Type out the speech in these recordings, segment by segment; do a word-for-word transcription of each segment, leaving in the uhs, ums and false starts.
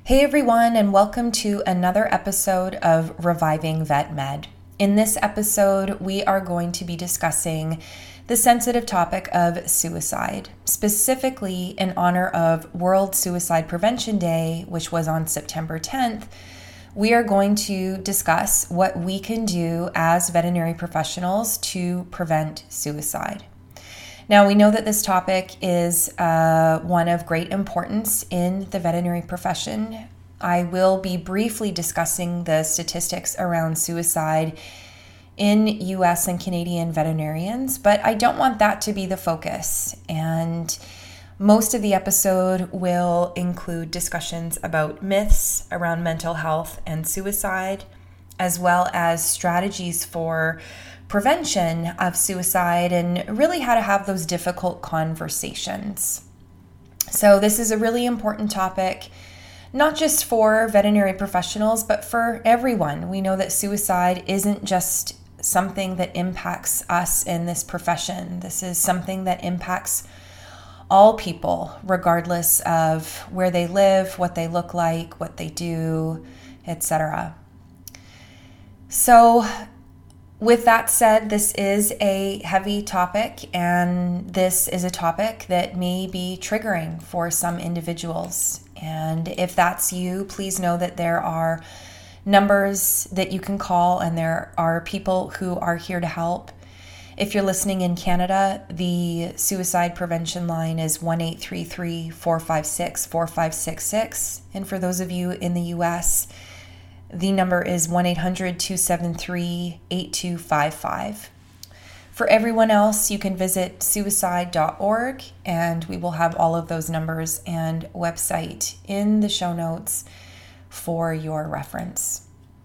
Hey everyone, and welcome to another episode of Reviving Vet Med. In this episode, we are going to be discussing the sensitive topic of suicide, specifically in honor of World Suicide Prevention Day, which was on September tenth. We are going to discuss what we can do as veterinary professionals to prevent suicide. Now, we know that this topic is uh, one of great importance in the veterinary profession. I will be briefly discussing the statistics around suicide in U S and Canadian veterinarians, but I don't want that to be the focus. And most of the episode will include discussions about myths around mental health and suicide, as well as strategies for prevention of suicide and really how to have those difficult conversations. So this is a really important topic, not just for veterinary professionals, but for everyone. We know that suicide isn't just something that impacts us in this profession. This is something that impacts all people, regardless of where they live, what they look like, what they do, et cetera. So with that said, this is a heavy topic, and this is a topic that may be triggering for some individuals. And if that's you, please know that there are numbers that you can call, and there are people who are here to help. If you're listening in Canada, the suicide prevention line is one eight three three, four five six, four five six six. And for those of you in the U S, the number is one eight hundred, two seven three, eight two five five. For everyone else, you can visit suicide dot org, and we will have all of those numbers and website in the show notes for your reference.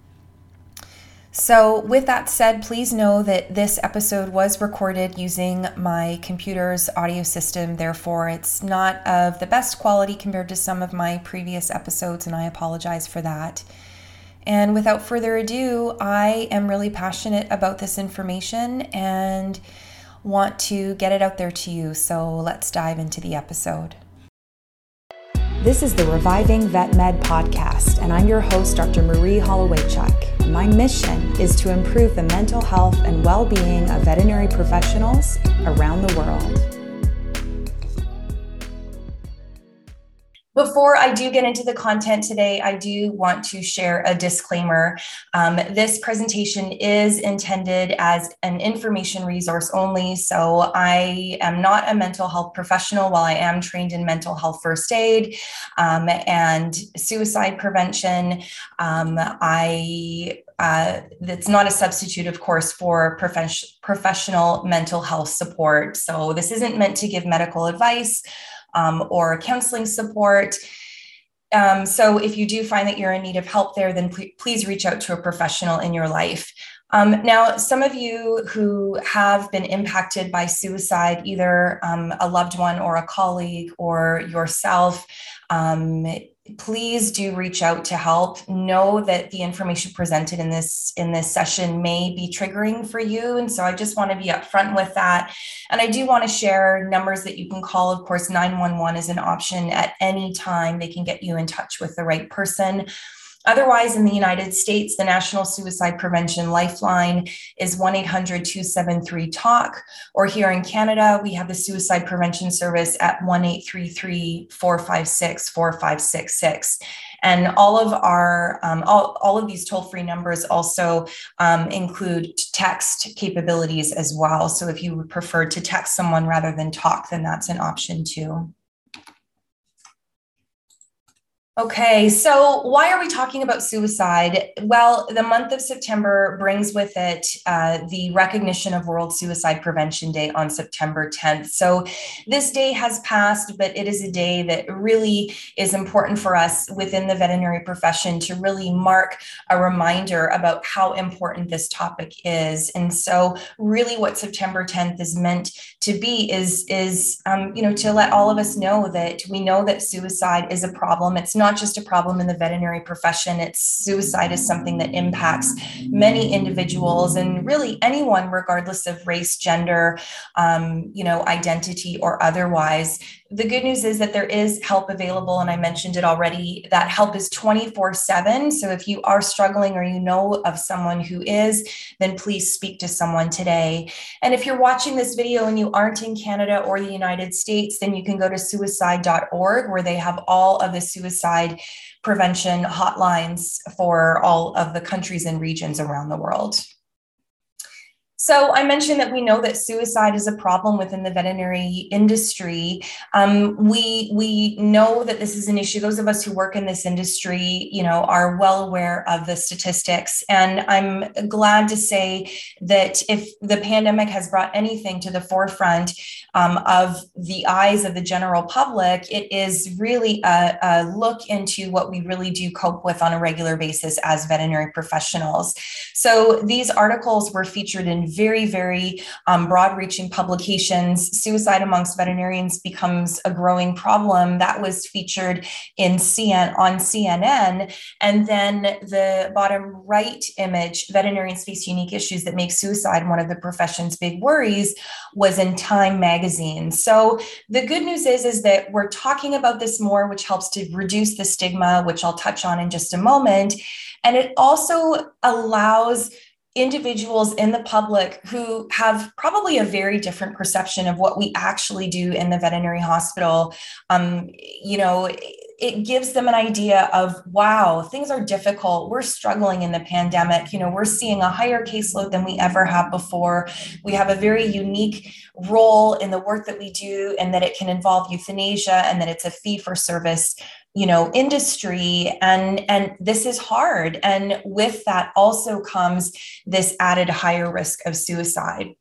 So with that said, please know that this episode was recorded using my computer's audio system. Therefore, it's not of the best quality compared to some of my previous episodes, and I apologize for that. And without further ado, I am really passionate about this information and want to get it out there to you. So let's dive into the episode. This is the Reviving Vet Med podcast, and I'm your host, Doctor Marie Hollowaychuk. My mission is to improve the mental health and well-being of veterinary professionals around the world. Before I do get into the content today, I do want to share a disclaimer. Um, this presentation is intended as an information resource only, so I am not a mental health professional. While I am trained in mental health first aid um, and suicide prevention, um, I uh, it's not a substitute, of course, for prof- professional mental health support. So this isn't meant to give medical advice Um, or counseling support. Um, so if you do find that you're in need of help there, then pl- please reach out to a professional in your life. Um, now, some of you who have been impacted by suicide, either um, a loved one or a colleague or yourself, um, please do reach out to help. Know that the information presented in this in this session may be triggering for you. And so I just want to be upfront with that. And I do want to share numbers that you can call. Of course, nine one one is an option at any time. They can get you in touch with the right person. Otherwise, in the United States, the National Suicide Prevention Lifeline is one eight hundred, two seven three, talk. Or here in Canada, we have the Suicide Prevention Service at one eight three three, four five six, four five six six. And all of our, um, all, all of these toll-free numbers also um, include text capabilities as well. So if you would prefer to text someone rather than talk, then that's an option too. Okay, so why are we talking about suicide? Well, the month of September brings with it uh, the recognition of World Suicide Prevention Day on September tenth. So this day has passed, but it is a day that really is important for us within the veterinary profession to really mark a reminder about how important this topic is. And so really what September tenth is meant to be is, is um, you know, to let all of us know that we know that suicide is a problem. It's not just a problem in the veterinary profession. It's suicide is something that impacts many individuals and really anyone, regardless of race, gender, um, you know, identity or otherwise. the good news is that there is help available, and I mentioned it already. That help is twenty-four seven. So if you are struggling or you know of someone who is, then please speak to someone today. And if you're watching this video and you aren't in Canada or the United States, then you can go to suicide dot org, where they have all of the suicide prevention hotlines for all of the countries and regions around the world. So I mentioned that we know that suicide is a problem within the veterinary industry. Um, we, we know that this is an issue. Those of us who work in this industry, you know, are well aware of the statistics. And I'm glad to say that if the pandemic has brought anything to the forefront um, of the eyes of the general public, it is really a, a look into what we really do cope with on a regular basis as veterinary professionals. So these articles were featured in very, very um, broad-reaching publications. Suicide amongst veterinarians becomes a growing problem. That was featured in C N on C N N. And then the bottom right image, veterinarians face unique issues that make suicide one of the profession's big worries, was in Time magazine. So the good news is, is that we're talking about this more, which helps to reduce the stigma, which I'll touch on in just a moment. And it also allows individuals in the public who have probably a very different perception of what we actually do in the veterinary hospital. Um, you know, it gives them an idea of, wow, things are difficult. We're struggling in the pandemic. You know, we're seeing a higher caseload than we ever have before. We have a very unique role in the work that we do, and that it can involve euthanasia, and that it's a fee for service, you know, industry. And, and this is hard. And with that also comes this added higher risk of suicide.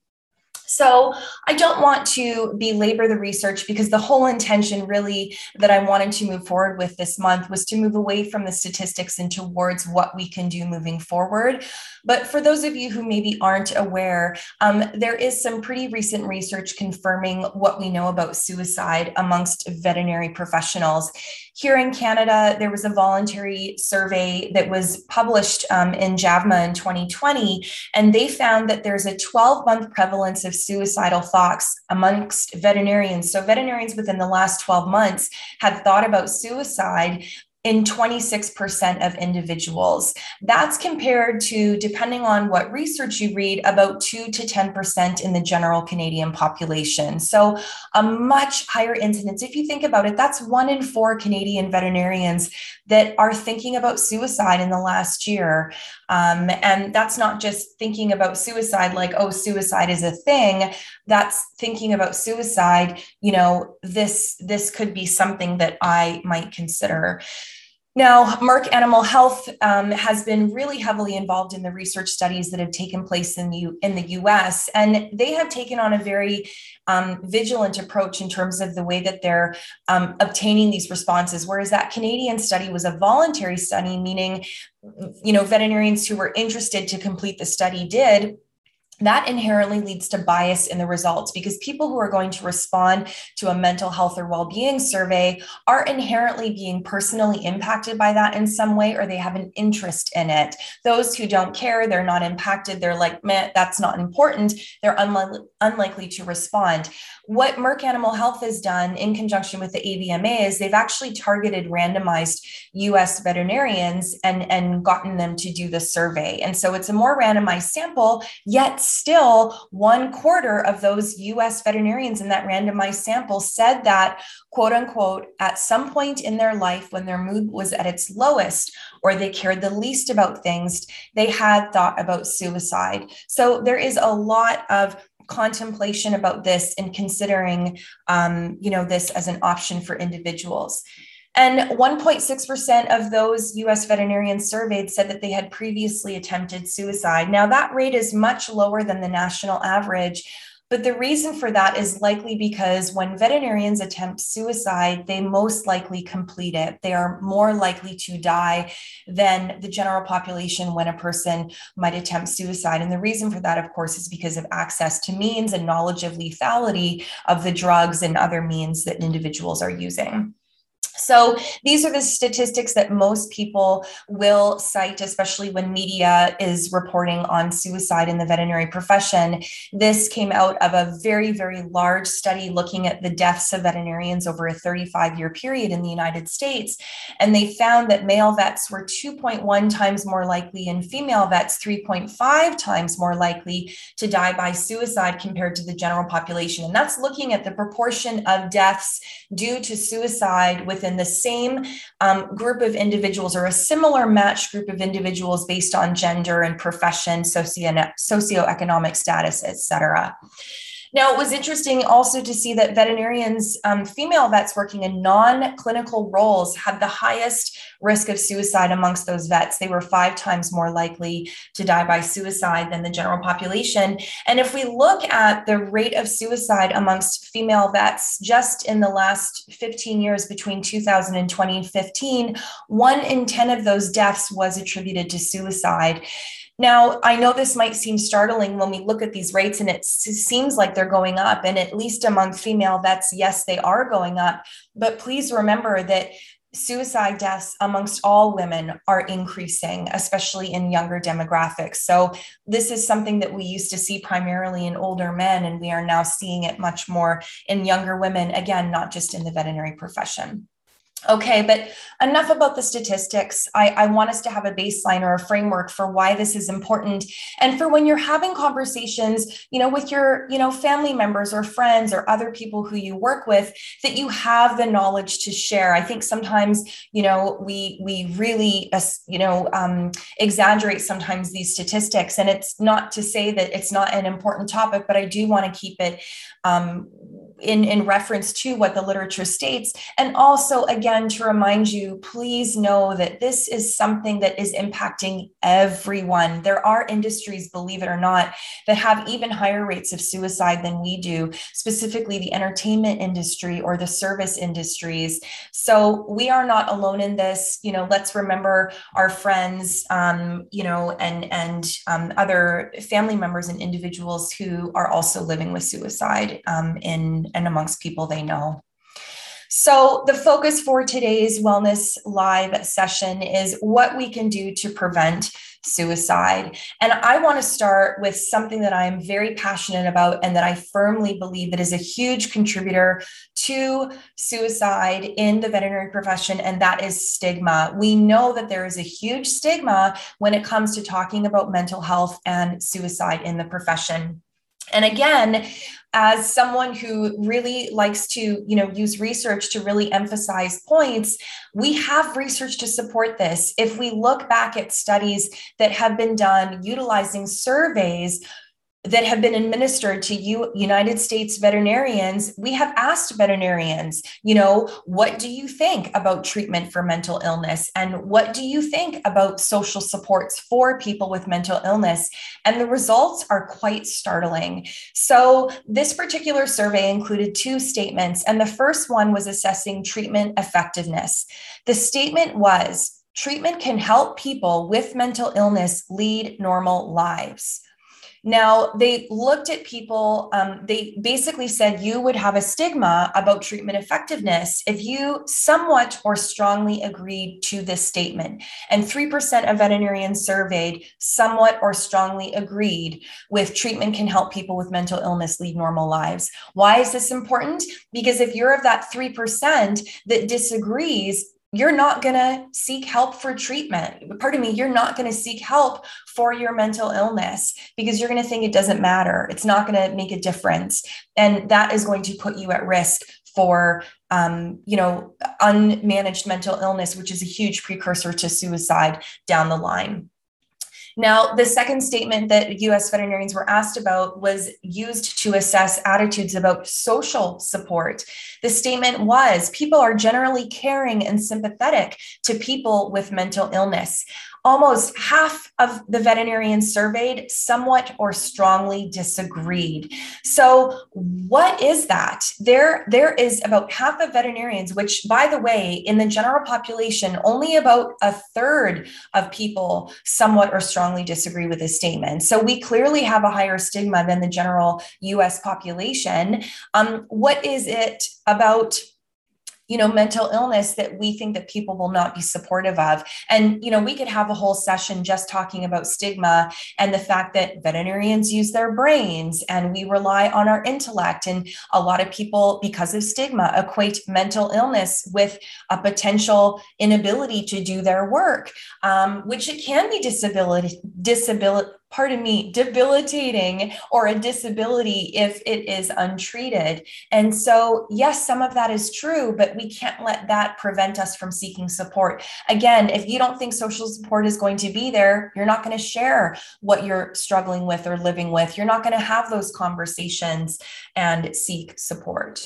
So I don't want to belabor the research, because the whole intention really that I wanted to move forward with this month was to move away from the statistics and towards what we can do moving forward. But for those of you who maybe aren't aware, um, there is some pretty recent research confirming what we know about suicide amongst veterinary professionals. Here in Canada, there was a voluntary survey that was published um, in JAVMA in twenty twenty, and they found that there's a twelve-month prevalence of suicidal thoughts amongst veterinarians. So veterinarians within the last twelve months had thought about suicide in twenty-six percent of individuals. That's compared to, depending on what research you read, about two to ten percent in the general Canadian population. So a much higher incidence. If you think about it, that's one in four Canadian veterinarians that are thinking about suicide in the last year. Um, and that's not just thinking about suicide like, oh, suicide is a thing. That's thinking about suicide, you know, this, this could be something that I might consider. Now, Merck Animal Health um, has been really heavily involved in the research studies that have taken place in the, U in the U S, and they have taken on a very um, vigilant approach in terms of the way that they're um, obtaining these responses, whereas that Canadian study was a voluntary study, meaning, you know, veterinarians who were interested to complete the study did. That inherently leads to bias in the results, because people who are going to respond to a mental health or well-being survey are inherently being personally impacted by that in some way, or they have an interest in it. Those who don't care, they're not impacted, they're like, meh, that's not important, they're unlikely, unlikely to respond. What Merck Animal Health has done in conjunction with the A V M A is they've actually targeted randomized U S veterinarians and, and gotten them to do the survey. And so it's a more randomized sample, yet still one quarter of those U S veterinarians in that randomized sample said that, quote unquote, at some point in their life when their mood was at its lowest, or they cared the least about things, they had thought about suicide. So there is a lot of contemplation about this and considering, um, you know, this as an option for individuals. And one point six percent of those U S veterinarians surveyed said that they had previously attempted suicide. Now, that rate is much lower than the national average, but the reason for that is likely because when veterinarians attempt suicide, they most likely complete it. They are more likely to die than the general population when a person might attempt suicide. And the reason for that, of course, is because of access to means and knowledge of lethality of the drugs and other means that individuals are using. So these are the statistics that most people will cite, especially when media is reporting on suicide in the veterinary profession. This came out of a very, very large study looking at the deaths of veterinarians over a thirty-five year period in the United States. And they found that male vets were two point one times more likely and female vets three point five times more likely to die by suicide compared to the general population. And that's looking at the proportion of deaths due to suicide within the same um, group of individuals, or a similar matched group of individuals based on gender and profession, socio- socioeconomic status, et cetera. Now, it was interesting also to see that veterinarians, um, female vets working in non-clinical roles, had the highest risk of suicide amongst those vets. They were five times more likely to die by suicide than the general population. And if we look at the rate of suicide amongst female vets just in the last fifteen years, between two thousand and twenty fifteen, one in ten of those deaths was attributed to suicide. Now, I know this might seem startling when we look at these rates, and it seems like they're going up, and at least among female vets, yes, they are going up. But please remember that suicide deaths amongst all women are increasing, especially in younger demographics. So this is something that we used to see primarily in older men, and we are now seeing it much more in younger women, again, not just in the veterinary profession. Okay, but enough about the statistics. I, I want us to have a baseline or a framework for why this is important. And for when you're having conversations, you know, with your, you know, family members or friends or other people who you work with, that you have the knowledge to share. I think sometimes, you know, we, we really, uh, you know, um, exaggerate sometimes these statistics, and it's not to say that it's not an important topic, but I do want to keep it um, in, in reference to what the literature states. And also, again, to remind you, please know that this is something that is impacting everyone. There are industries, believe it or not, that have even higher rates of suicide than we do, specifically the entertainment industry or the service industries. So we are not alone in this. You know, let's remember our friends, um, you know, and, and um, other family members and individuals who are also living with suicide um, in and amongst people they know. So the focus for today's Wellness Live session is what we can do to prevent suicide. And I want to start with something that I'm very passionate about and that I firmly believe that is a huge contributor to suicide in the veterinary profession, and that is stigma. We know that there is a huge stigma when it comes to talking about mental health and suicide in the profession. And again, as someone who really likes to, you know, use research to really emphasize points, we have research to support this. If we look back at studies that have been done utilizing surveys that have been administered to you, United States veterinarians, we have asked veterinarians, you know, what do you think about treatment for mental illness? And what do you think about social supports for people with mental illness? And the results are quite startling. So this particular survey included two statements, and the first one was assessing treatment effectiveness. The statement was, treatment can help people with mental illness lead normal lives. Now, they looked at people, um, they basically said you would have a stigma about treatment effectiveness if you somewhat or strongly agreed to this statement. And three percent of veterinarians surveyed somewhat or strongly agreed with treatment can help people with mental illness lead normal lives. Why is this important? Because if you're of that three percent that disagrees, you're not going to seek help for treatment. Pardon me, you're not going to seek help for your mental illness because you're going to think it doesn't matter. It's not going to make a difference. And that is going to put you at risk for, um, you know, unmanaged mental illness, which is a huge precursor to suicide down the line. Now, the second statement that U S veterinarians were asked about was used to assess attitudes about social support. The statement was, people are generally caring and sympathetic to people with mental illness. Almost half of the veterinarians surveyed somewhat or strongly disagreed. So what is that? There, there is about half of veterinarians, which, by the way, in the general population, only about a third of people somewhat or strongly disagree with this statement. So we clearly have a higher stigma than the general U S population. Um, what is it about you know, mental illness that we think that people will not be supportive of. And, you know, we could have a whole session just talking about stigma and the fact that veterinarians use their brains and we rely on our intellect. And a lot of people, because of stigma, equate mental illness with a potential inability to do their work, um, which it can be disability, disability, pardon me, debilitating or a disability if it is untreated. And so, yes, some of that is true, but we can't let that prevent us from seeking support. Again, if you don't think social support is going to be there, you're not going to share what you're struggling with or living with. You're not going to have those conversations and seek support.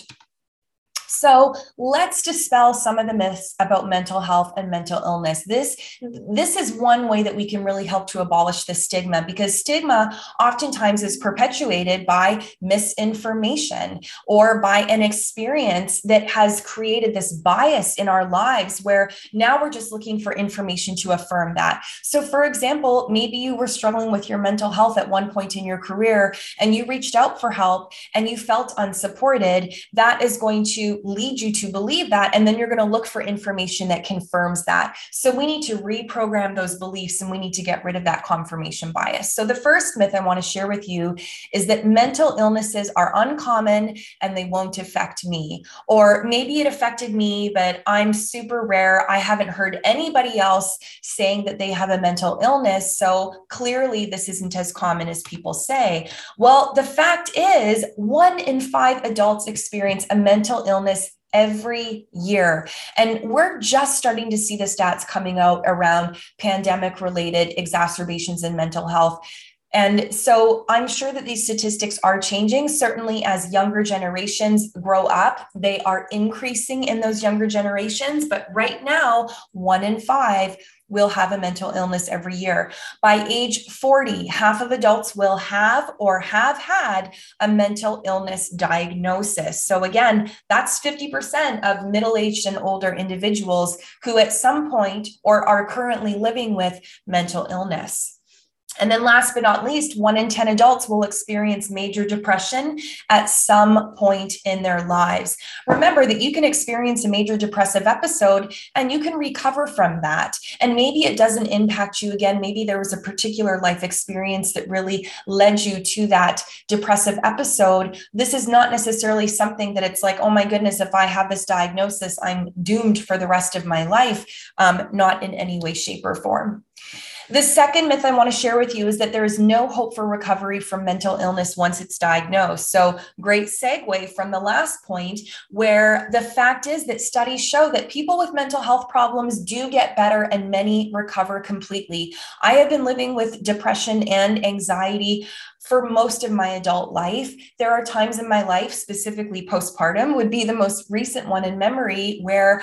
So let's dispel some of the myths about mental health and mental illness. This, this is one way that we can really help to abolish the stigma, because stigma oftentimes is perpetuated by misinformation or by an experience that has created this bias in our lives where now we're just looking for information to affirm that. So for example, maybe you were struggling with your mental health at one point in your career and you reached out for help and you felt unsupported. That is going to lead you to believe that. And then you're going to look for information that confirms that. So we need to reprogram those beliefs and we need to get rid of that confirmation bias. So the first myth I want to share with you is that mental illnesses are uncommon and they won't affect me. Or maybe it affected me, but I'm super rare. I haven't heard anybody else saying that they have a mental illness. So clearly this isn't as common as people say. Well, the fact is one in five adults experience a mental illness every year. And we're just starting to see the stats coming out around pandemic related exacerbations in mental health. And so I'm sure that these statistics are changing. Certainly as younger generations grow up, they are increasing in those younger generations. But right now, one in five will have a mental illness every year. By age forty, half of adults will have or have had a mental illness diagnosis. So again, that's fifty percent of middle-aged and older individuals who at some point or are currently living with mental illness. And then last but not least, one in ten adults will experience major depression at some point in their lives. Remember that you can experience a major depressive episode and you can recover from that. And maybe it doesn't impact you again. Maybe there was a particular life experience that really led you to that depressive episode. This is not necessarily something that it's like, oh my goodness, if I have this diagnosis, I'm doomed for the rest of my life. Um, not in any way, shape, or form. The second myth I want to share with you is that there is no hope for recovery from mental illness once it's diagnosed. So great segue from the last point, where the fact is that studies show that people with mental health problems do get better and many recover completely. I have been living with depression and anxiety for most of my adult life. There are times in my life, specifically postpartum would be the most recent one in memory, where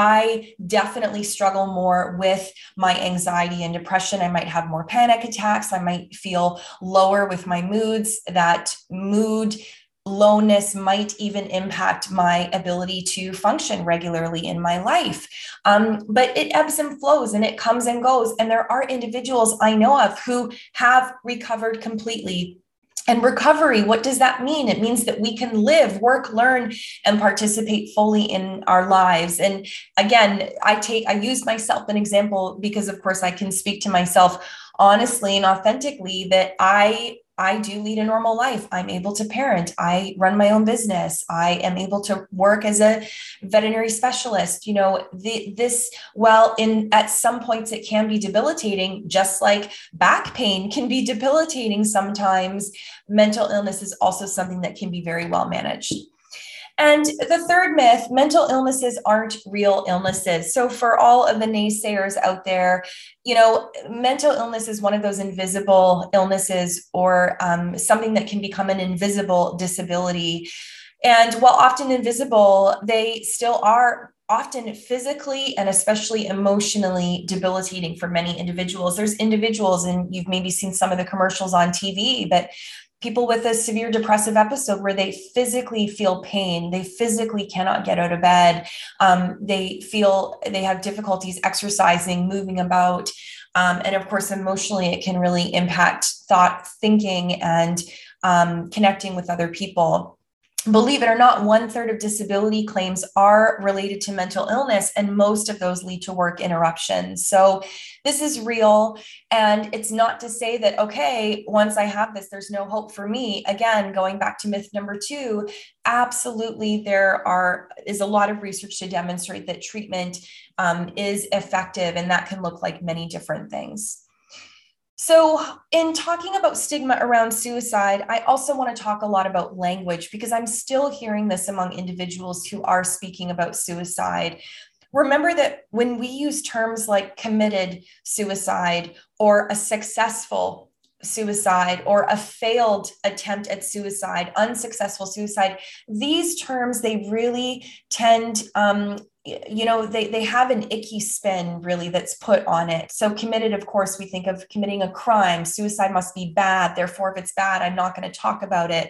I definitely struggle more with my anxiety and depression. I might have more panic attacks. I might feel lower with my moods. That mood lowness might even impact my ability to function regularly in my life. Um, but it ebbs and flows and it comes and goes. And there are individuals I know of who have recovered completely. And recovery, what does that mean? It means that we can live, work, learn, and participate fully in our lives. And again, I take, I use myself an example because of course I can speak to myself honestly and authentically that I I do lead a normal life. I'm able to parent. I run my own business. I am able to work as a veterinary specialist. You know, the, this, well, in at some points it can be debilitating, just like back pain can be debilitating sometimes. Mental illness is also something that can be very well managed. And the third myth, mental illnesses aren't real illnesses. So for all of the naysayers out there, you know, mental illness is one of those invisible illnesses or um, something that can become an invisible disability. And while often invisible, they still are often physically and especially emotionally debilitating for many individuals. There's individuals, and you've maybe seen some of the commercials on T V, but people with a severe depressive episode where they physically feel pain, they physically cannot get out of bed, um, they feel they have difficulties exercising, moving about, um, and of course, emotionally, it can really impact thought, thinking, and um, connecting with other people. believe it or not, one third of disability claims are related to mental illness, and most of those lead to work interruptions. So this is real. And it's not to say that, okay, once I have this, there's no hope for me. Again, going back to myth number two, absolutely, there are is a lot of research to demonstrate that treatment um, is effective, and that can look like many different things. So in talking about stigma around suicide, I also want to talk a lot about language, because I'm still hearing this among individuals who are speaking about suicide. Remember that when we use terms like committed suicide or a successful suicide or a failed attempt at suicide, unsuccessful suicide, these terms, they really tend, um, you know, they, they have an icky spin really that's put on it. So committed, of course, we think of committing a crime. Suicide must be bad. Therefore, if it's bad, I'm not going to talk about it.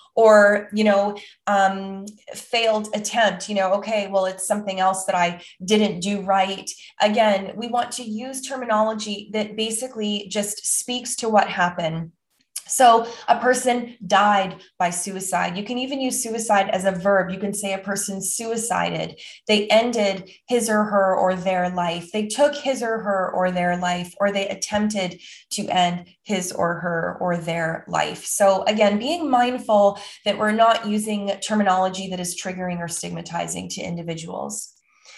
Or, you know, um, failed attempt, you know, okay, well, it's something else that I didn't do right. Again, we want to use terminology that basically just speaks to what happened. So a person died by suicide. You can even use suicide as a verb. You can say a person suicided. They ended his or her or their life. They took his or her or their life, or they attempted to end his or her or their life. So again, being mindful that we're not using terminology that is triggering or stigmatizing to individuals.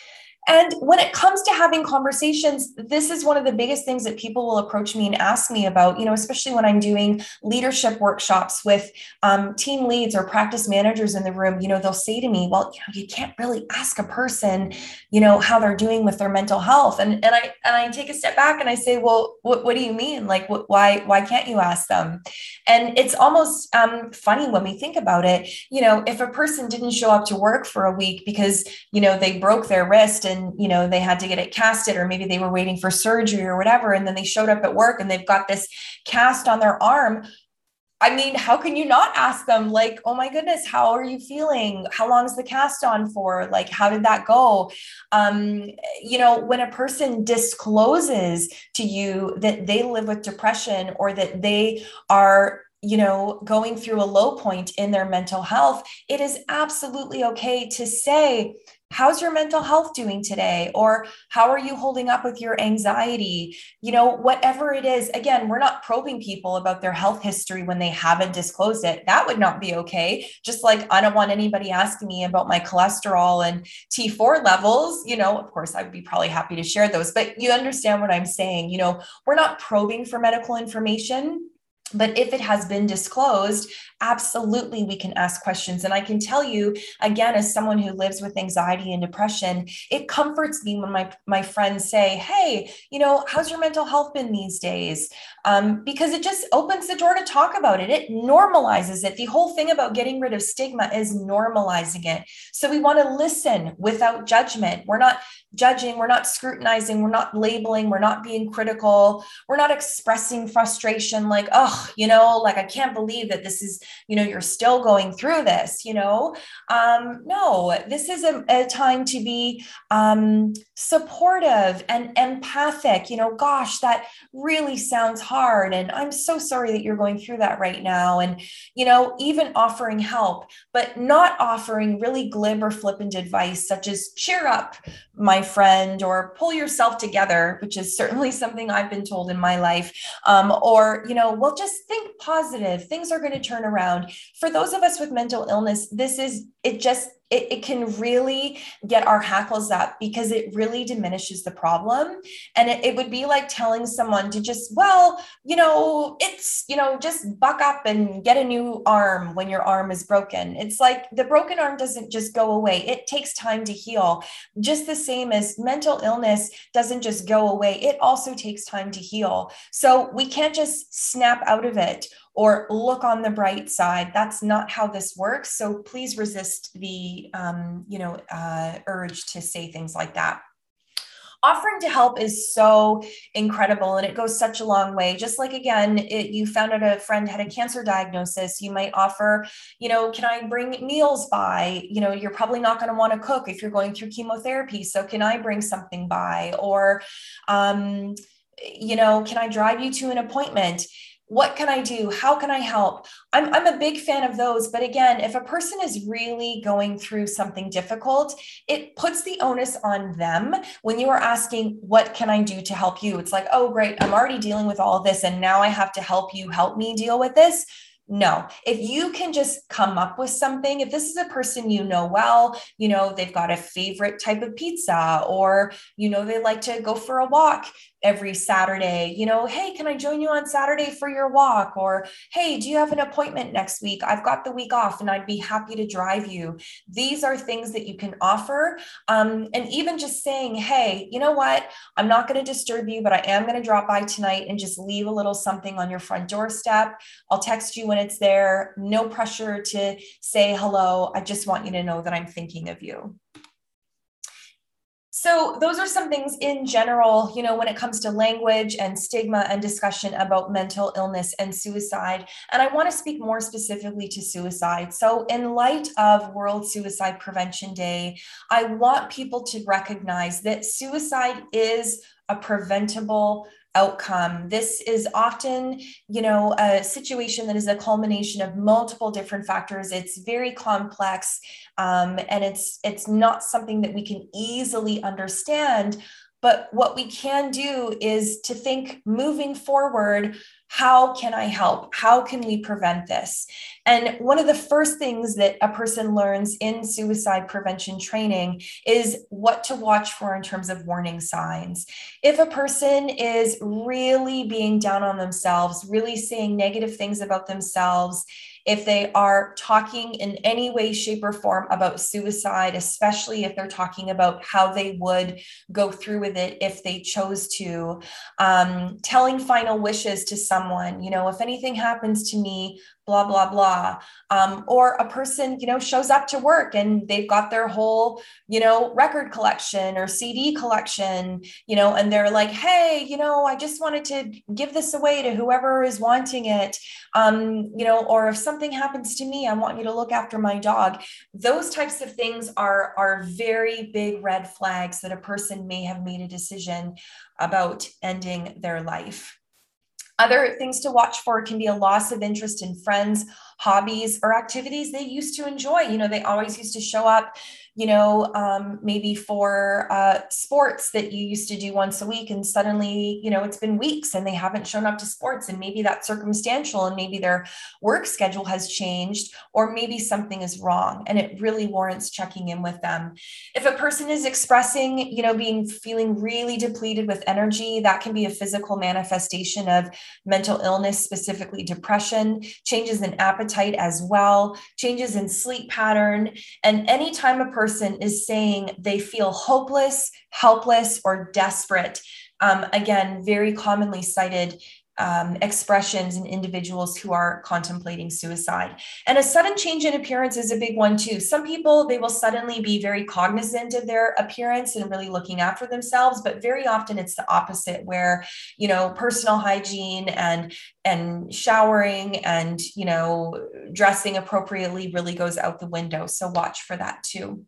And when it comes to having conversations, this is one of the biggest things that people will approach me and ask me about, you know, especially when I'm doing leadership workshops with um, team leads or practice managers in the room. You know, they'll say to me, well, you know, you can't really ask a person, you know, how they're doing with their mental health. And, and I and I take a step back and I say, well, what, what do you mean? Like, what, why, why can't you ask them? And it's almost um, funny when we think about it. You know, if a person didn't show up to work for a week because, you know, they broke their wrist and, you know, they had to get it casted, or maybe they were waiting for surgery or whatever, and then they showed up at work and they've got this cast on their arm. I mean, how can you not ask them, like, oh my goodness, how are you feeling? How long is the cast on for? Like, how did that go? Um, you know, when a person discloses to you that they live with depression, or that they are, you know, going through a low point in their mental health, it is absolutely okay to say, how's your mental health doing today? Or how are you holding up with your anxiety? You know, whatever it is. Again, we're not probing people about their health history when they haven't disclosed it. That would not be okay. Just like I don't want anybody asking me about my cholesterol and T four levels. You know, of course, I would be probably happy to share those, but you understand what I'm saying. You know, we're not probing for medical information. But if it has been disclosed, absolutely, we can ask questions. And I can tell you, again, as someone who lives with anxiety and depression, it comforts me when my, my friends say, hey, you know, how's your mental health been these days? Um, because it just opens the door to talk about it. It normalizes it. The whole thing about getting rid of stigma is normalizing it. So we want to listen without judgment. We're not judging, we're not scrutinizing, we're not labeling, we're not being critical, we're not expressing frustration like, oh, you know, like, I can't believe that this is, you know, you're still going through this, you know. Um, no, this is a, a time to be um, supportive and empathic. You know, gosh, that really sounds hard. And I'm so sorry that you're going through that right now. And, you know, even offering help, but not offering really glib or flippant advice, such as cheer up, my friend, or pull yourself together, which is certainly something I've been told in my life. Um, or, you know, well, just think positive. Things are going to turn around. For those of us with mental illness, this is, it just, It, it can really get our hackles up, because it really diminishes the problem. And it, it would be like telling someone to just, well, you know, it's, you know, just buck up and get a new arm when your arm is broken. It's like the broken arm doesn't just go away. It takes time to heal. Just the same as mental illness doesn't just go away. It also takes time to heal. So we can't just snap out of it or look on the bright side. That's not how this works. So please resist the, um, you know, uh, urge to say things like that. Offering to help is so incredible, and it goes such a long way. Just like, again, it, you found out a friend had a cancer diagnosis, you might offer, you know, can I bring meals by? You know, you're probably not going to want to cook if you're going through chemotherapy. So can I bring something by? Or, um, you know, can I drive you to an appointment? What can I do? How can I help? I'm, I'm a big fan of those. But again, if a person is really going through something difficult, it puts the onus on them. When you are asking, what can I do to help you? It's like, oh, great, I'm already dealing with all of this, and now I have to help you help me deal with this. No, if you can just come up with something, if this is a person you know well, you know, they've got a favorite type of pizza, or, you know, they like to go for a walk every Saturday, you know, hey, can I join you on Saturday for your walk? Or, hey, do you have an appointment next week? I've got the week off and I'd be happy to drive you. These are things that you can offer. Um, and even just saying, hey, you know what? I'm not going to disturb you, but I am going to drop by tonight and just leave a little something on your front doorstep. I'll text you when it's there. No pressure to say hello. I just want you to know that I'm thinking of you. So those are some things in general, you know, when it comes to language and stigma and discussion about mental illness and suicide. And I want to speak more specifically to suicide. So in light of World Suicide Prevention Day, I want people to recognize that suicide is a preventable outcome. This is often, you know, a situation that is a culmination of multiple different factors. It's very complex, um, and it's it's not something that we can easily understand. But what we can do is to think moving forward, how can I help? How can we prevent this? And one of the first things that a person learns in suicide prevention training is what to watch for in terms of warning signs. If a person is really being down on themselves, really saying negative things about themselves, if they are talking in any way, shape, or form about suicide, especially if they're talking about how they would go through with it if they chose to, um, telling final wishes to someone, you know, if anything happens to me, blah, blah, blah. Um, or a person, you know, shows up to work and they've got their whole, you know, record collection or C D collection, you know, and they're like, hey, you know, I just wanted to give this away to whoever is wanting it. Um, you know, or if something happens to me, I want you to look after my dog. Those types of things are, are very big red flags that a person may have made a decision about ending their life. Other things to watch for can be a loss of interest in friends, hobbies, or activities they used to enjoy. You know, they always used to show up, you know, um, maybe for uh, sports that you used to do once a week, and suddenly, you know, it's been weeks and they haven't shown up to sports, and maybe that's circumstantial, and maybe their work schedule has changed, or maybe something is wrong and it really warrants checking in with them. If a person is expressing, you know, being feeling really depleted with energy, that can be a physical manifestation of mental illness, specifically depression, changes in appetite as well, changes in sleep pattern. And anytime a person is saying they feel hopeless, helpless, or desperate, um, again, very commonly cited Um, expressions in individuals who are contemplating suicide. And a sudden change in appearance is a big one too. Some people, they will suddenly be very cognizant of their appearance and really looking after themselves, but very often it's the opposite, where, you know, personal hygiene and and showering and, you know, dressing appropriately really goes out the window. So watch for that too.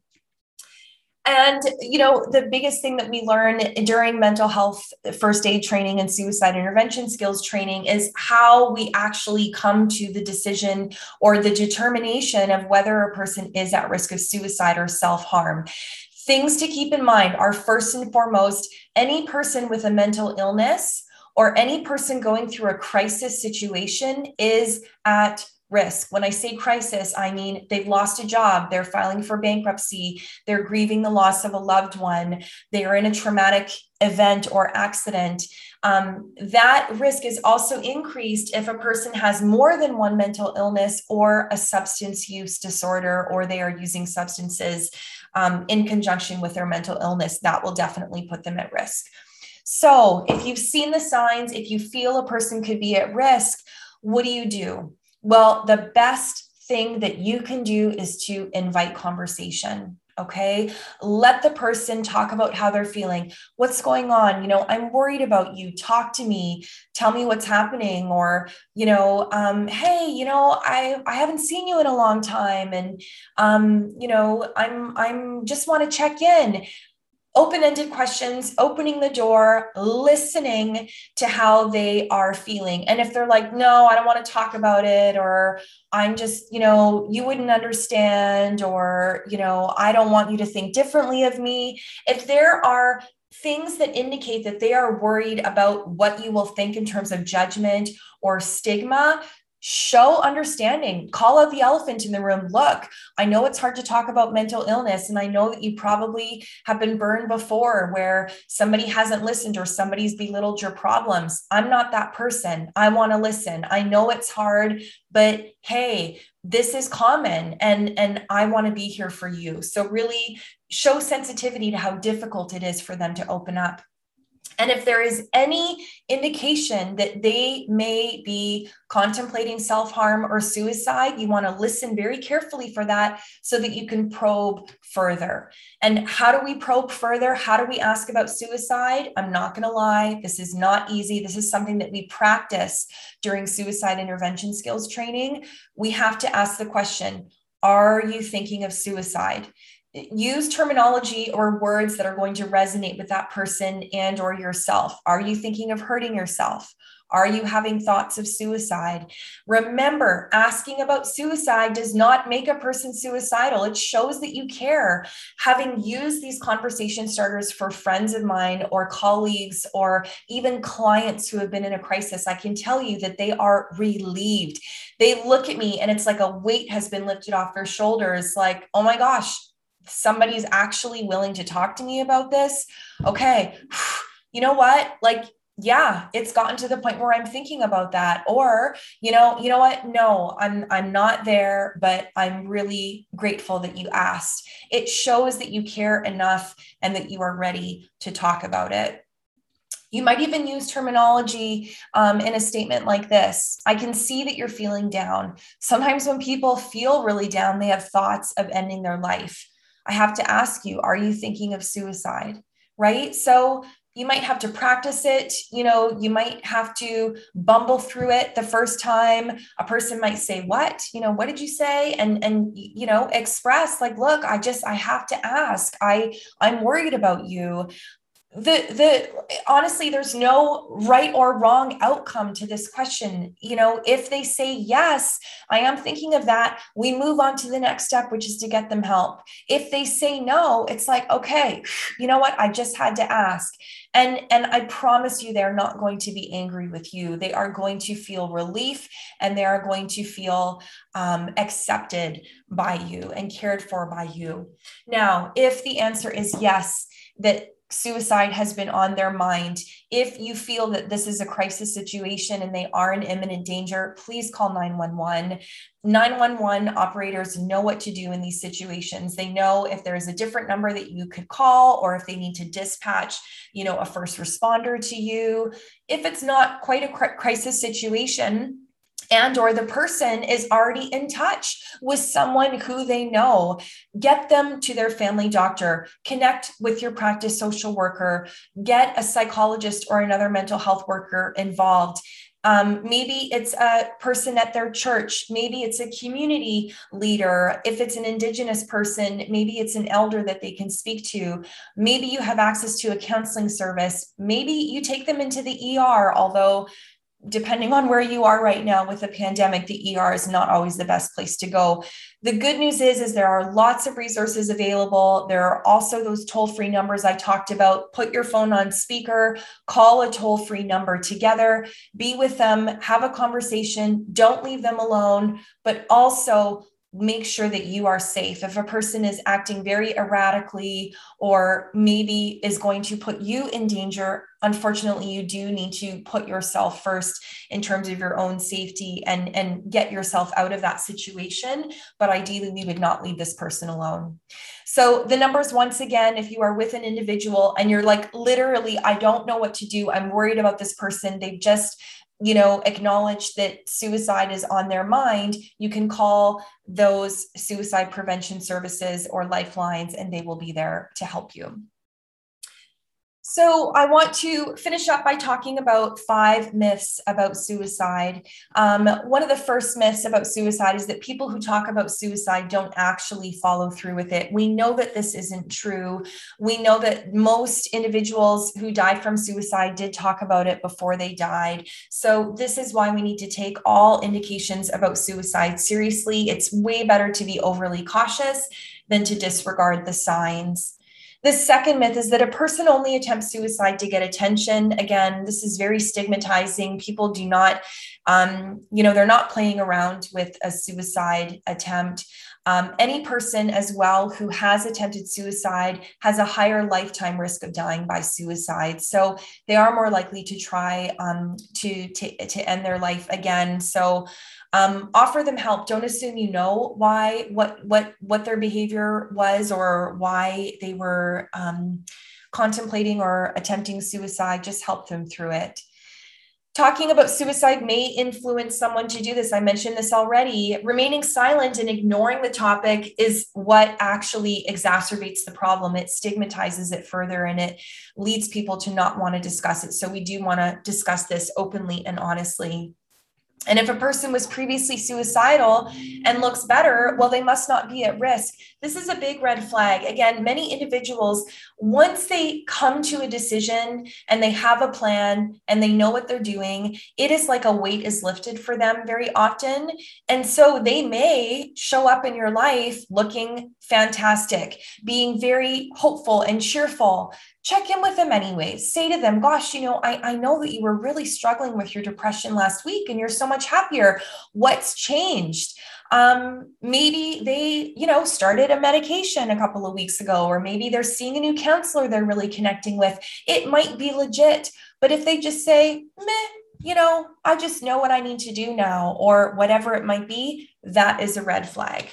And, you know, the biggest thing that we learn during mental health first aid training and suicide intervention skills training is how we actually come to the decision or the determination of whether a person is at risk of suicide or self-harm. Things to keep in mind are, first and foremost, any person with a mental illness or any person going through a crisis situation is at risk. When I say crisis, I mean they've lost a job, they're filing for bankruptcy, they're grieving the loss of a loved one, they are in a traumatic event or accident. Um, that risk is also increased if a person has more than one mental illness or a substance use disorder, or they are using substances um, in conjunction with their mental illness. That will definitely put them at risk. So if you've seen the signs, if you feel a person could be at risk, what do you do? Well, the best thing that you can do is to invite conversation. Okay. Let the person talk about how they're feeling. What's going on? You know, I'm worried about you. Talk to me. Tell me what's happening. Or, you know, um, hey, you know, I, I haven't seen you in a long time. And, um, you know, I'm, I'm just want to check in. Open-ended questions, opening the door, listening to how they are feeling. And if they're like, no, I don't want to talk about it, or I'm just, you know, you wouldn't understand, or, you know, I don't want you to think differently of me. If there are things that indicate that they are worried about what you will think in terms of judgment or stigma, show understanding. Call out the elephant in the room. Look, I know it's hard to talk about mental illness, and I know that you probably have been burned before where somebody hasn't listened or somebody's belittled your problems. I'm not that person. I want to listen. I know it's hard, but hey, this is common, and, and I want to be here for you. So really show sensitivity to how difficult it is for them to open up. And if there is any indication that they may be contemplating self-harm or suicide, you want to listen very carefully for that so that you can probe further. And how do we probe further? How do we ask about suicide? I'm not going to lie, this is not easy. This is something that we practice during suicide intervention skills training. We have to ask the question, are you thinking of suicide? Use terminology or words that are going to resonate with that person and or yourself. Are you thinking of hurting yourself? Are you having thoughts of suicide? Remember, asking about suicide does not make a person suicidal. It shows that you care. Having used these conversation starters for friends of mine or colleagues or even clients who have been in a crisis, I can tell you that they are relieved. They look at me and it's like a weight has been lifted off their shoulders, like, oh my gosh, somebody's actually willing to talk to me about this. Okay. You know what? Like, yeah, it's gotten to the point where I'm thinking about that. Or, you know, you know what? No, I'm, I'm not there, but I'm really grateful that you asked. It shows that you care enough and that you are ready to talk about it. You might even use terminology um, in a statement like this. I can see that you're feeling down. Sometimes when people feel really down, they have thoughts of ending their life. I have to ask you, are you thinking of suicide? Right? So you might have to practice it. You know, you might have to bumble through it the first time. A person might say, what, you know, what did you say? And, and, you know, express like, look, I just, I have to ask, I, I'm worried about you. The, the, honestly, there's no right or wrong outcome to this question. You know, if they say, yes, I am thinking of that, we move on to the next step, which is to get them help. If they say no, it's like, okay, you know what? I just had to ask. And, and I promise you, they're not going to be angry with you. They are going to feel relief, and they are going to feel um, accepted by you and cared for by you. Now, if the answer is yes, that suicide has been on their mind, if you feel that this is a crisis situation and they are in imminent danger, please call nine one one. nine one one operators know what to do in these situations. They know if there's a different number that you could call, or if they need to dispatch, you know, a first responder to you. If it's not quite a crisis situation, and or the person is already in touch with someone who they know, get them to their family doctor, connect with your practice social worker, get a psychologist or another mental health worker involved. Um, maybe it's a person at their church. Maybe it's a community leader. If it's an Indigenous person, maybe it's an elder that they can speak to. Maybe you have access to a counseling service. Maybe you take them into the E R, although depending on where you are right now with the pandemic, the E R is not always the best place to go. The good news is, is there are lots of resources available. There are also those toll-free numbers I talked about. Put your phone on speaker, call a toll-free number together, be with them, have a conversation. Don't leave them alone, but also make sure that you are safe. If a person is acting very erratically or maybe is going to put you in danger, unfortunately, you do need to put yourself first in terms of your own safety and, and get yourself out of that situation. But ideally, we would not leave this person alone. So the numbers, once again, if you are with an individual and you're like, literally, I don't know what to do, I'm worried about this person, they've just you know, acknowledge that suicide is on their mind, you can call those suicide prevention services or lifelines, and they will be there to help you. So I want to finish up by talking about five myths about suicide. Um, one of the first myths about suicide is that people who talk about suicide don't actually follow through with it. We know that this isn't true. We know that most individuals who died from suicide did talk about it before they died. So this is why we need to take all indications about suicide seriously. It's way better to be overly cautious than to disregard the signs. The second myth is that a person only attempts suicide to get attention. Again, this is very stigmatizing. People do not, um, you know, they're not playing around with a suicide attempt. Um, any person as well who has attempted suicide has a higher lifetime risk of dying by suicide. So they are more likely to try um, to, to, to end their life again. So Um, offer them help. Don't assume you know why, what, what, what their behavior was or why they were um, contemplating or attempting suicide. Just help them through it. Talking about suicide may influence someone to do this. I mentioned this already. Remaining silent and ignoring the topic is what actually exacerbates the problem. It stigmatizes it further and it leads people to not want to discuss it. So we do want to discuss this openly and honestly. And if a person was previously suicidal and looks better, well, they must not be at risk. This is a big red flag. Again, many individuals, once they come to a decision and they have a plan and they know what they're doing, it is like a weight is lifted for them very often. And so they may show up in your life looking fantastic, being very hopeful and cheerful. Check in with them anyways. Say to them, gosh, you know, I, I know that you were really struggling with your depression last week and you're so much happier. What's changed? Um, maybe they, you know, started a medication a couple of weeks ago, or maybe they're seeing a new counselor they're really connecting with. It might be legit, but if they just say, meh, you know, I just know what I need to do now, or whatever it might be, that is a red flag.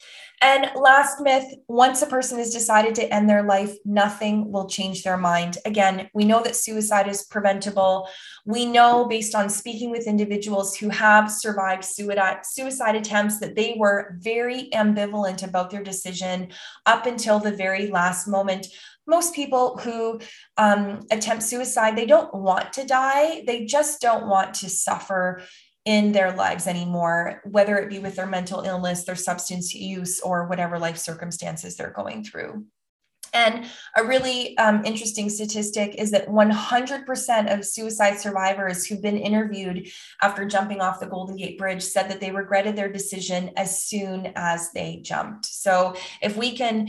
And last myth, once a person has decided to end their life, nothing will change their mind. Again, we know that suicide is preventable. We know based on speaking with individuals who have survived suicide attempts that they were very ambivalent about their decision up until the very last moment. Most people who um, attempt suicide, they don't want to die. They just don't want to suffer in their lives anymore, whether it be with their mental illness, their substance use, or whatever life circumstances they're going through. And a really um, interesting statistic is that one hundred percent of suicide survivors who've been interviewed after jumping off the Golden Gate Bridge said that they regretted their decision as soon as they jumped. So if we can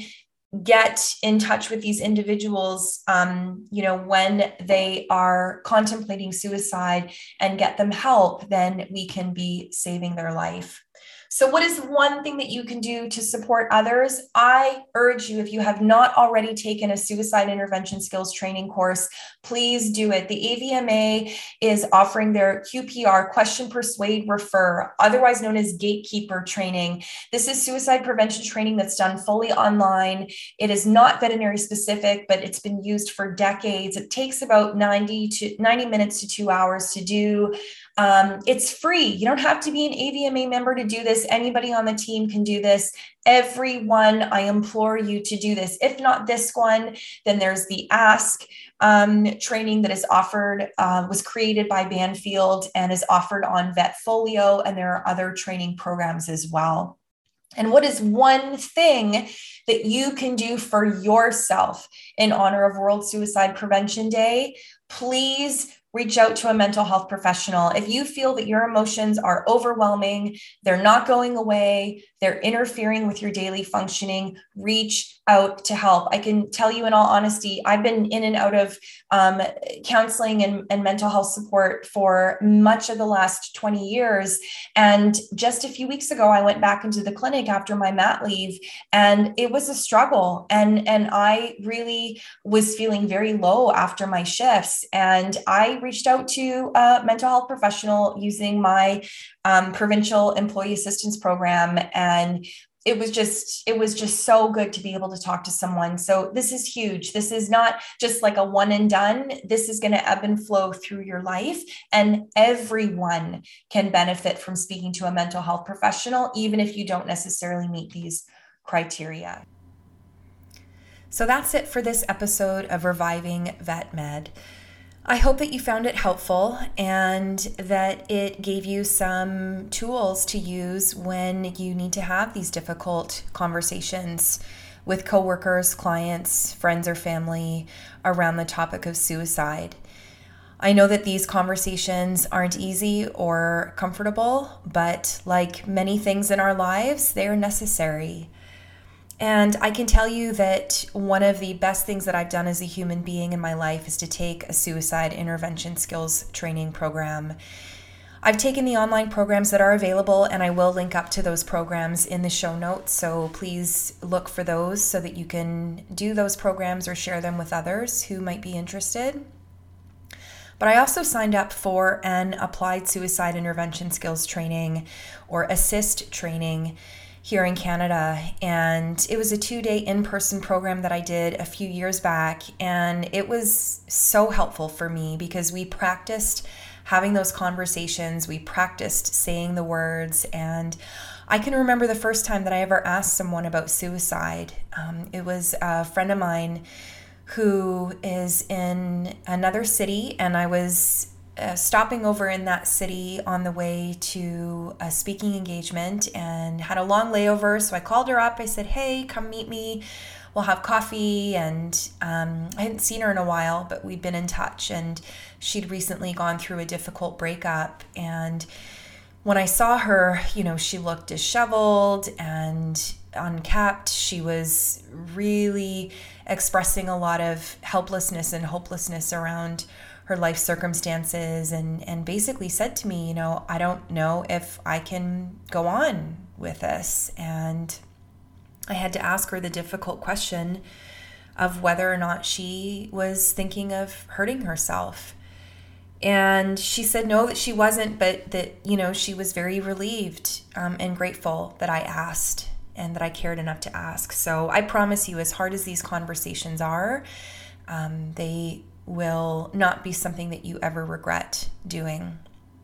get in touch with these individuals, um, you know, when they are contemplating suicide and get them help, then we can be saving their life. So what is one thing that you can do to support others? I urge you, if you have not already taken a suicide intervention skills training course, please do it. The A V M A is offering their Q P R, Question, Persuade, Refer, otherwise known as Gatekeeper training. This is suicide prevention training that's done fully online. It is not veterinary specific, but it's been used for decades. It takes about ninety to ninety minutes to two hours to do. Um, it's free. You don't have to be an A V M A member to do this. Anybody on the team can do this. Everyone, I implore you to do this. If not this one, then there's the Ask um, training that is offered, uh, was created by Banfield and is offered on Vetfolio, and there are other training programs as well. And what is one thing that you can do for yourself in honor of World Suicide Prevention Day? Please reach out to a mental health professional. If you feel that your emotions are overwhelming, they're not going away, they're interfering with your daily functioning, reach out to help. I can tell you in all honesty, I've been in and out of um, counseling and, and mental health support for much of the last twenty years. And just a few weeks ago, I went back into the clinic after my mat leave, and it was a struggle. And, and I really was feeling very low after my shifts. And I reached out to a mental health professional using my um, provincial employee assistance program. And it was just, it was just so good to be able to talk to someone. So this is huge. This is not just like a one and done. This is going to ebb and flow through your life, and everyone can benefit from speaking to a mental health professional, even if you don't necessarily meet these criteria. So that's it for this episode of Reviving Vet Med. I hope that you found it helpful and that it gave you some tools to use when you need to have these difficult conversations with coworkers, clients, friends, or family around the topic of suicide. I know that these conversations aren't easy or comfortable, but like many things in our lives, they are necessary. And I can tell you that one of the best things that I've done as a human being in my life is to take a suicide intervention skills training program. I've taken the online programs that are available, and I will link up to those programs in the show notes. So please look for those so that you can do those programs or share them with others who might be interested. But I also signed up for an applied suicide intervention skills training or ASSIST training here in Canada. And it was a two-day in-person program that I did a few years back. And it was so helpful for me because we practiced having those conversations. We practiced saying the words. And I can remember the first time that I ever asked someone about suicide. Um, it was a friend of mine who is in another city, and I was Uh, stopping over in that city on the way to a speaking engagement and had a long layover. So I called her up. I said, hey, come meet me. We'll have coffee. And um, I hadn't seen her in a while, but we'd been in touch. And she'd recently gone through a difficult breakup. And when I saw her, you know, she looked disheveled and unkept. She was really expressing a lot of helplessness and hopelessness around her life circumstances, and, and basically said to me, you know, I don't know if I can go on with this. And I had to ask her the difficult question of whether or not she was thinking of hurting herself. And she said no, that she wasn't, but that, you know, she was very relieved um, and grateful that I asked and that I cared enough to ask. So I promise you, as hard as these conversations are, um, they will not be something that you ever regret doing.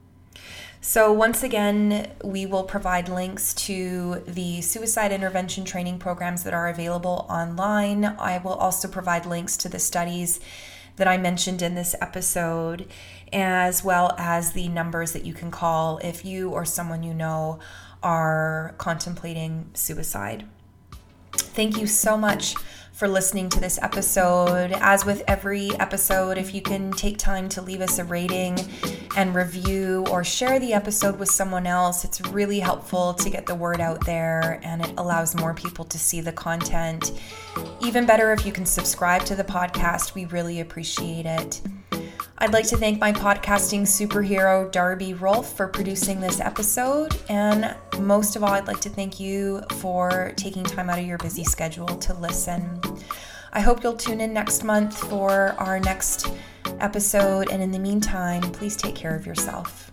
So once again, we will provide links to the suicide intervention training programs that are available online. I will also provide links to the studies that I mentioned in this episode, as well as the numbers that you can call if you or someone you know are contemplating suicide. Thank you so much for listening to this episode. As with every episode, if you can take time to leave us a rating and review or share the episode with someone else, it's really helpful to get the word out there, and it allows more people to see the content. Even better if you can subscribe to the podcast. We really appreciate it. I'd like to thank my podcasting superhero, Darby Rolfe, for producing this episode. And most of all, I'd like to thank you for taking time out of your busy schedule to listen. I hope you'll tune in next month for our next episode. And in the meantime, please take care of yourself.